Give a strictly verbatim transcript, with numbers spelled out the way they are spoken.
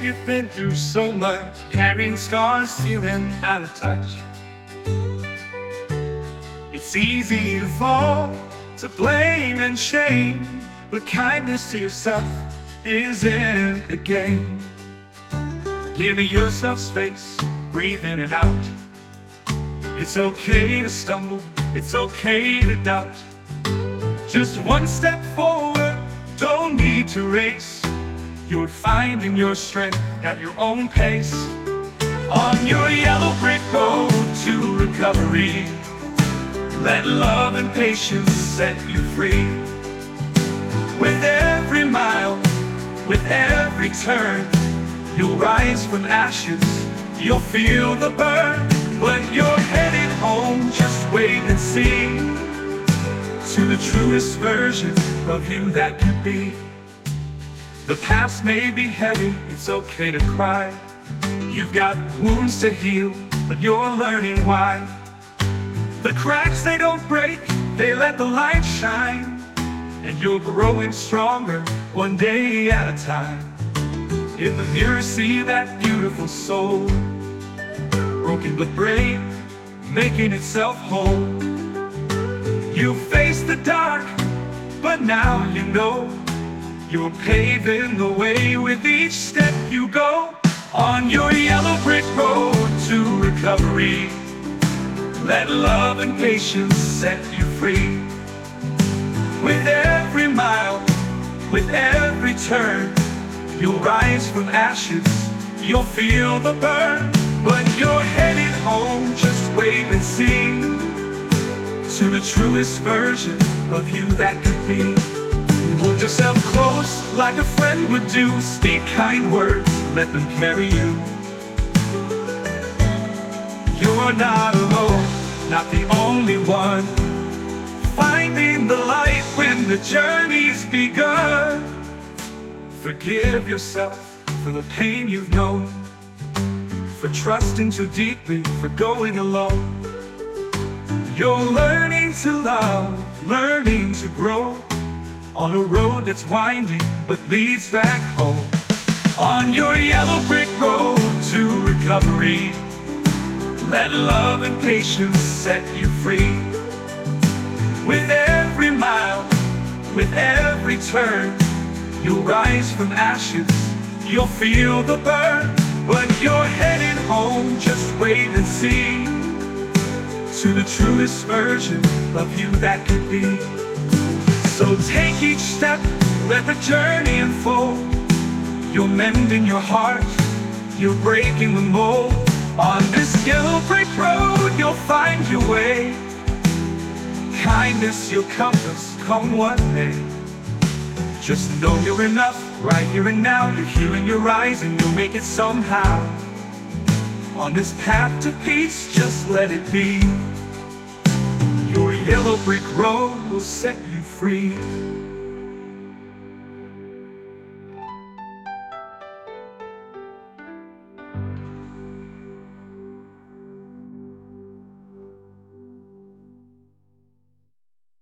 you've been through so much, carrying scars, feeling out of touch. It's easy to fall to blame and shame, but kindness to yourself is in the game. Giving yourself space, breathe in and out. It's okay to stumble, it's okay to doubt. Just one step forward, don't need to race. You're finding your strength at your own pace. On your yellow brick road to recovery, let love and patience set you free. With every mile, with every turn, you'll rise from ashes, you'll feel the burn. When you're headed home, just wait and see to the truest version of you that could be. The past may be heavy, it's okay to cry. You've got wounds to heal, but you're learning why. The cracks, they don't break, they let the light shine. And you're growing stronger, one day at a time. In the mirror, see that beautiful soul, broken but brave, making itself whole. You faced the dark, but now you know you're paving the way with each step you go. On your yellow brick road to recovery, let love and patience set you free. With every mile, with every turn, you'll rise from ashes, you'll feel the burn. When you're headed home, just wait and see to the truest version of you that could be. Hold yourself close like a friend would do. Speak kind words, let them carry you. You're not alone, not the only one, finding the light when the journey's begun. Forgive yourself for the pain you've known, for trusting too deeply, for going alone. You're learning to love, learning to grow, on a road that's winding but leads back home. On your yellow brick road to recovery, let love and patience set you free. With every mile, with every turn, you'll rise from ashes, you'll feel the burn. When you're headed home, just wait and see to the truest version of you that could be. So take each step, let the journey unfold. You're mending your heart, you're breaking the mold. On this yellow brick road, you'll find your way. Kindness, your compass, come one day. Just know you're enough, right here and now. You're here and you're rising, you'll make it somehow. On this path to peace, just let it be. Your yellow brick road will set you free.